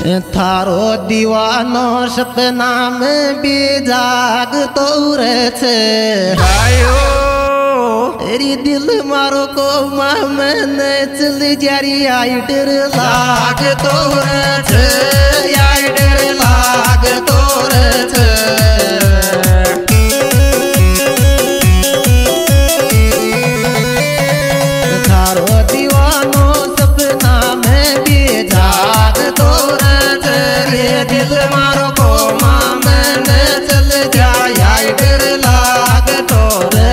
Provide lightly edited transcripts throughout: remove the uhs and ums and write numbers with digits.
थारो दीवानो सपना में भी जागतो रहे तेरी दिल मारो को मन चल जारी आई डर लाग तो आई डर लाग तो थारो दीवानो सपना में भी जाग तो ये दिल मारो को मन चल जाए आई डर लाग तो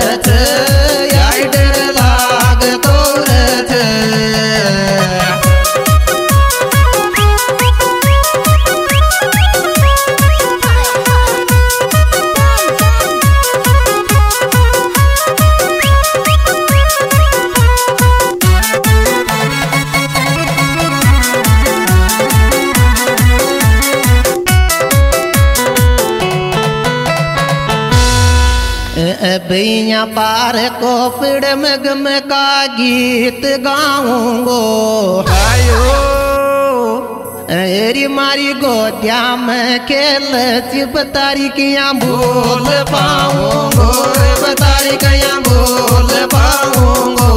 भैया पार को पिड़ में गम का गीत गाऊंगो एरी मारी गोदिया में खेल बतारी किया भूल पाऊंगो बतारी किया भूल पाऊंगो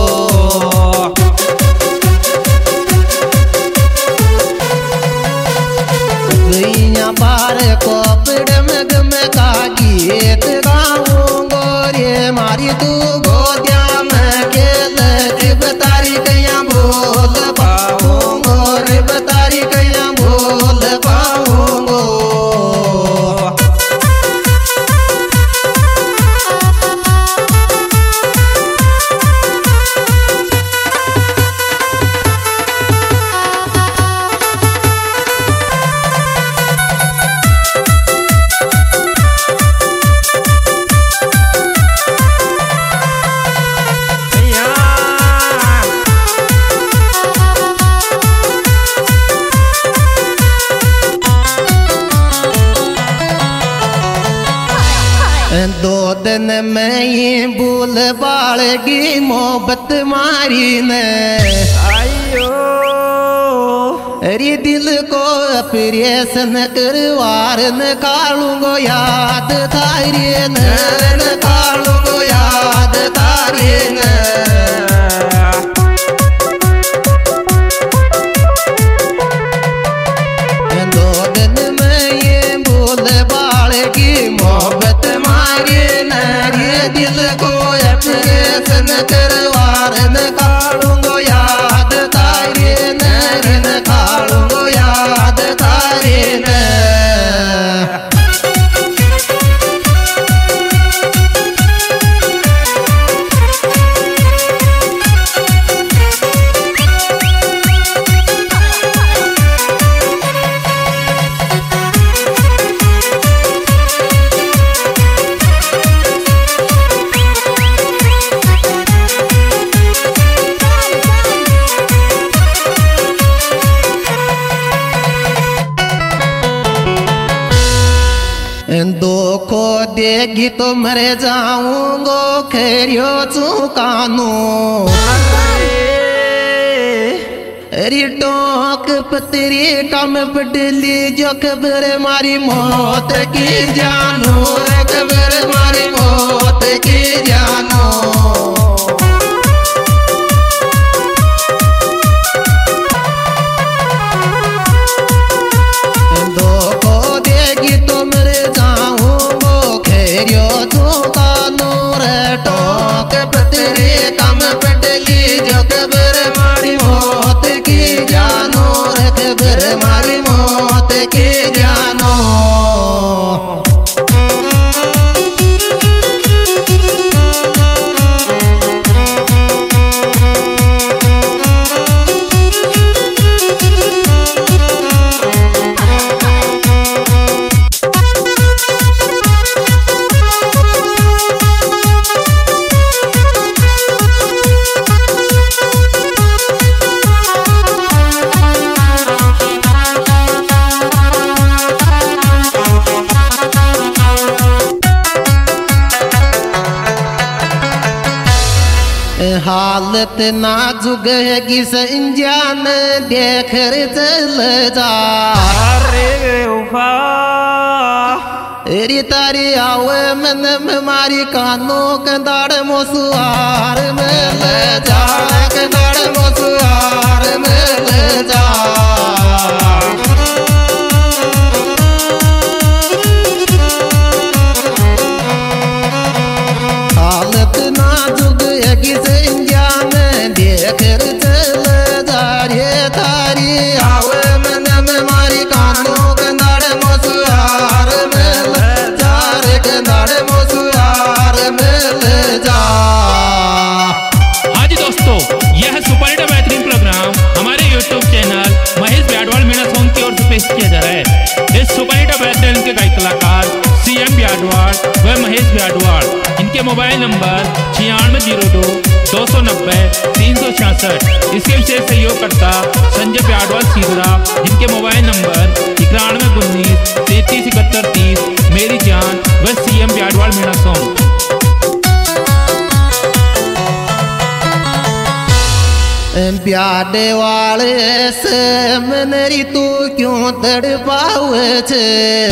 भैया पार को पिड़ में गम का गीत गाऊंगो रे मारी तू गोदिया में खेल बतारी किया भूल पाऊंगो रे बतारी किया भूल पाऊंगो दो दिन में ये भूल बाड़गी मोहब्बत मारी ने आयो अरे दिल को ऑपरेशन करवार न कालूंगो याद थारी न कालूंगो याद थारी न दो दिन में ये भूल बाड़गी मोहब्बत दिल को ऑपरेशन करवार न कालूंगो याद तारे न कालूंगो याद तारे न दो को देगी तो मर जाऊंगो खेरियो चुकानो अरे टोक पतरी कम पटली जो खबर मारी मौत की जानो खबर मारी मौत की जानो टोक पतरे कम पटली जो खबर मारी मौत की जानो खबर मारी मौत की जानो हालत नाजुक है कि संजान देखकर चल जा। अरे उफा एरी तारी आवे मन में मारी कानों कंदाड़ मोसुआर में ले जा, कंदाड़ मोसुआर में ले जा। हालत नाजुक है कि संजान देखकर चल जा रे तारी आवे मन में मारी कानों कंदाड़ मोसुआर में ले जा रे, कंदाड़ मोसुआर में ले जा। हाँ जी दोस्तों, यह सुपर हिट बेहतरीन प्रोग्राम हमारे YouTube channel Mahesh Byadwal Meena song की ओर से पेश किया जा रहा है। इस सुपर हिट बेहतरीन के गायक कलाकार CM ब्याडवाल व महेश ब्याडवाल। इनके मोबाइल नंबर 9602 290 366। इसके विशेष सहयोगकर्ता संजय ब्याडवाल सीधरा, जिनके मोबाइल नंबर 9119 33 71 30। मेरी जान व CM ब्याडवाल मीणा सॉन्ग। प्यादे वाले से मनरी तू क्यों तड़पावे छे?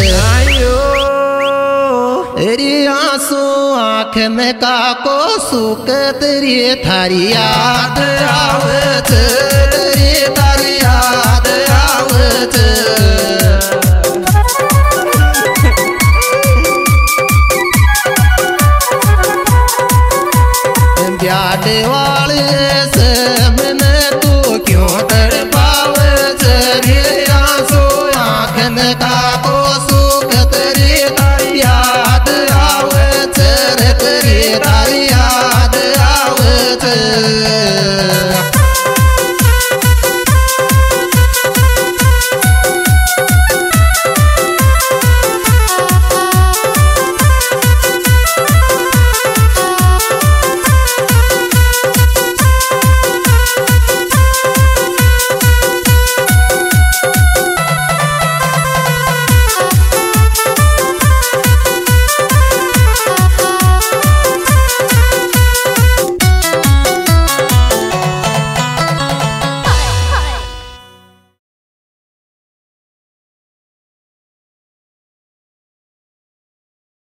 तेरी आंसू आँख में काको सुख तेरी थारी याद आवे छे, तेरी थारी याद आवे छे। प्यादे वाले